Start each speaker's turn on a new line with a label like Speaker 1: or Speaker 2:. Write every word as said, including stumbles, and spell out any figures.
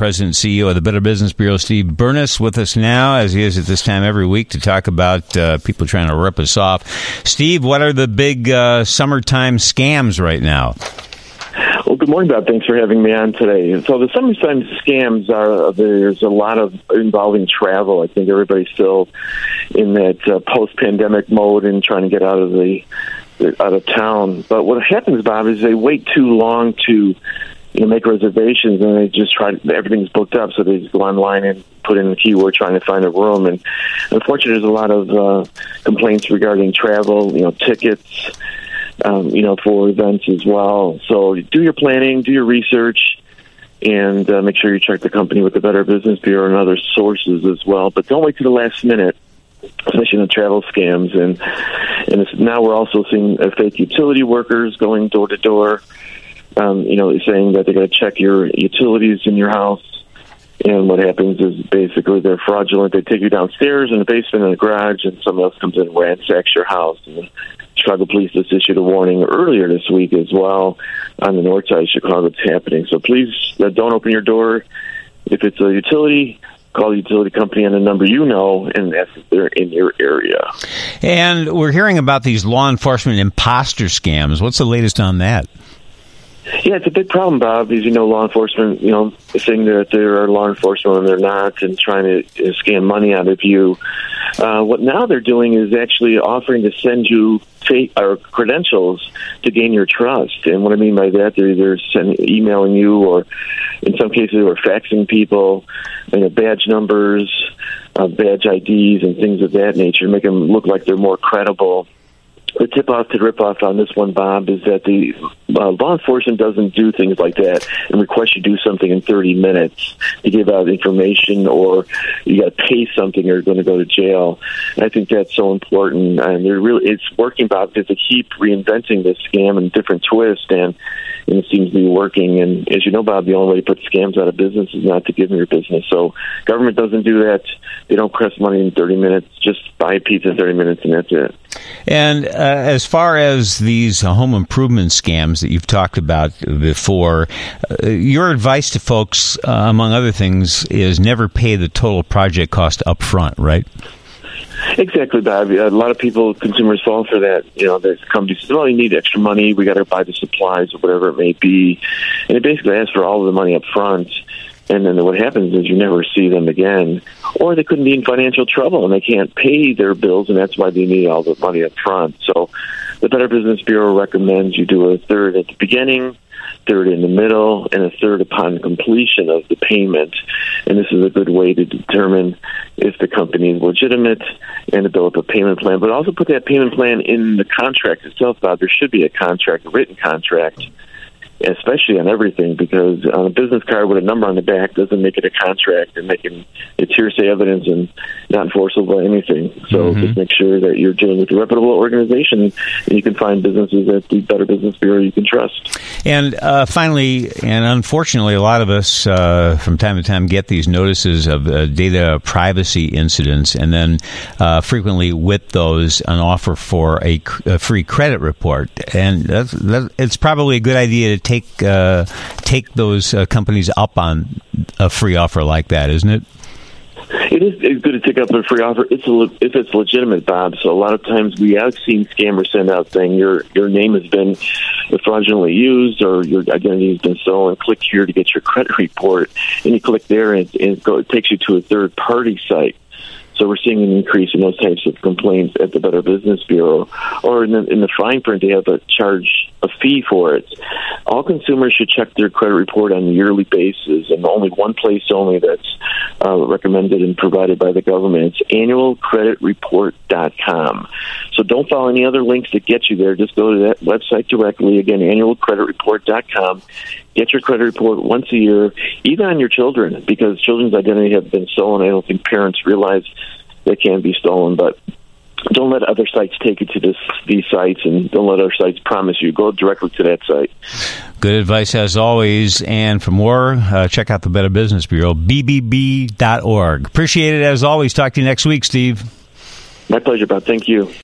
Speaker 1: President and C E O of the Better Business Bureau, Steve Burness, with us now, as he is at this time every week, to talk about uh, people trying to rip us off. Steve, what are the big uh, summertime scams right now?
Speaker 2: Well, good morning, Bob. Thanks for having me on today. So the summertime scams are, there's a lot of involving travel. I think everybody's still in that uh, post-pandemic mode and trying to get out of the out of town. But what happens, Bob, is they wait too long to you know, make reservations, and they just try to, everything's booked up, so they just go online and put in the keyword trying to find a room. And unfortunately, there's a lot of uh, complaints regarding travel, you know, tickets, Um, you know, for events as well. So do your planning, do your research, and uh, make sure you check the company with the Better Business Bureau and other sources as well. But don't wait to the last minute, especially in the travel scams. And and it's, now we're also seeing uh, fake utility workers going door to door, um, you know, saying that they're going to check your utilities in your house. And what happens is basically they're fraudulent. They take you downstairs in the basement in the garage, and someone else comes in and ransacks your house. And Chicago police just issued a warning earlier this week as well on the north side of Chicago that's happening. So please uh, don't open your door. If it's a utility, call the utility company on the number you know and ask if they're in your area.
Speaker 1: And we're hearing about these law enforcement imposter scams. What's the latest on that?
Speaker 2: Yeah, it's a big problem, Bob. As you know, law enforcement, you know, saying that they're law enforcement when they're not, and trying to uh, scam money out of you. Uh, what now they're doing is actually offering to send you fake or credentials to gain your trust. And what I mean by that, they're either sending, emailing you, or in some cases, they're faxing people, you know, badge numbers, uh, badge I Ds, and things of that nature, make them look like they're more credible. The tip-off to rip-off on this one, Bob, is that the uh, law enforcement doesn't do things like that and request you do something in thirty minutes to give out information, or you got to pay something or you're going to go to jail. And I think that's so important. And they're really, it's working, Bob, because they keep reinventing this scam and different twist, and, and it seems to be working. And as you know, Bob, the only way to put scams out of business is not to give them your business. So government doesn't do that. They don't press money in thirty minutes. Just buy a pizza in thirty minutes, and that's it.
Speaker 1: And uh, as far as these uh, home improvement scams that you've talked about before, uh, your advice to folks, uh, among other things, is never pay the total project cost up front, right?
Speaker 2: Exactly, Bob. A lot of people, consumers, fall for that. You know, the company says, well, you need extra money. We got to buy the supplies or whatever it may be. And it basically asks for all of the money up front. And then what happens is you never see them again. Or they couldn't be in financial trouble and they can't pay their bills, and that's why they need all the money up front. So the Better Business Bureau recommends you do a third at the beginning, third in the middle, and a third upon completion of the payment. And this is a good way to determine if the company is legitimate and to build up a payment plan. But also put that payment plan in the contract itself, Bob. There should be a contract, a written contract, especially on everything, because on a business card with a number on the back doesn't make it a contract, and making it's hearsay evidence and not enforceable by anything. So mm-hmm. just make sure that you're dealing with a reputable organization, and you can find businesses at the Better Business Bureau you can trust.
Speaker 1: And uh, finally, and unfortunately, a lot of us uh, from time to time get these notices of uh, data privacy incidents, and then uh, frequently with those an offer for a, a free credit report. And that's, that, it's probably a good idea to take Take uh, take those uh, companies up on a free offer like that, isn't it?
Speaker 2: It is it's good to take up a free offer if it's, if it's legitimate, Bob. So a lot of times we have seen scammers send out saying your your name has been fraudulently used or your identity has been stolen. Click here to get your credit report, and you click there, and, it, and it, go, it takes you to a third party site. So we're seeing an increase in those types of complaints at the Better Business Bureau. Or in the, in the fine print, they have a charge, a fee for it. All consumers should check their credit report on a yearly basis, and only one place only that's uh, recommended and provided by the government. It's annual credit report dot com. So don't follow any other links that get you there. Just go to that website directly. Again, annual credit report dot com. Get your credit report once a year, even on your children, because children's identity have been stolen. I don't think parents realize they can be stolen, but don't let other sites take you to this, these sites, and don't let other sites promise you. Go directly to that site.
Speaker 1: Good advice as always. And for more, uh, check out the Better Business Bureau, B B B dot org. Appreciate it as always. Talk to you next week, Steve.
Speaker 2: My pleasure, Bob. Thank you.